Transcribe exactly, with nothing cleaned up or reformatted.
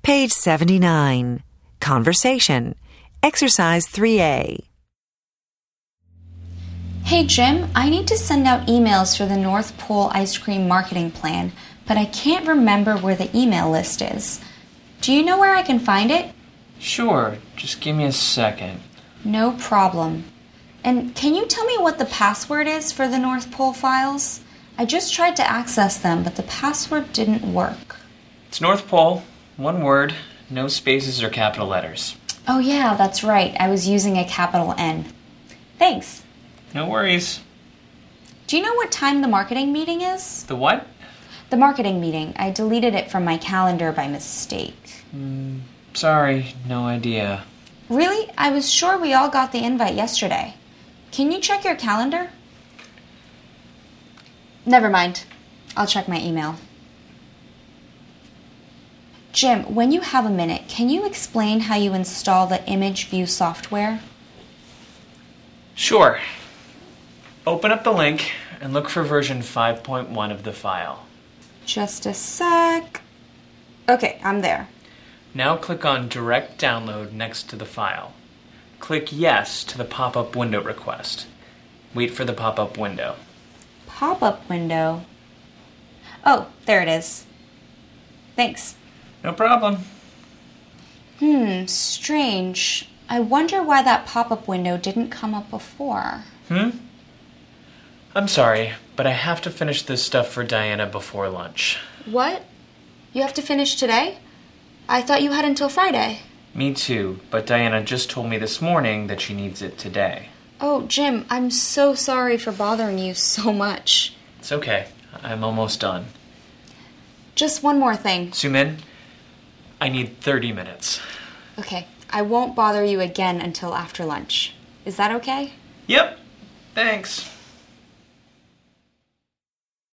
Page seventy-nine. Conversation. Exercise three A. Hey Jim, I need to send out emails for the North Pole ice cream marketing plan, but I can't remember where the email list is. Do you know where I can find it? Sure, just give me a second. No problem. And can you tell me what the password is for the North Pole files? I just tried to access them, but the password didn't work. It's North Pole, one word, no spaces or capital letters. Oh yeah, that's right. I was using a capital N. Thanks. No worries. Do you know what time the marketing meeting is? The what? The marketing meeting. I deleted it from my calendar by mistake. Mm, sorry, no idea. Really? I was sure we all got the invite yesterday. Can you check your calendar? Never mind. I'll check my email. Jim, when you have a minute, can you explain how you install the ImageView software? Sure. Open up the link and look for version five point one of the file. Just a sec. Okay, I'm there. Now click on Direct Download next to the file. Click Yes to the pop-up window request. Wait for the pop-up window. Pop-up window? Oh, there it is. Thanks. No problem. Hmm, strange. I wonder why that pop-up window didn't come up before. Hmm? I'm sorry, but I have to finish this stuff for Diana before lunch. What? You have to finish today? I thought you had until Friday. Me too, but Diana just told me this morning that she needs it today. Oh, Jim, I'm so sorry for bothering you so much. It's okay. I'm almost done. Just one more thing. Sumin, I need thirty minutes. Okay, I won't bother you again until after lunch. Is that okay? Yep. Thanks.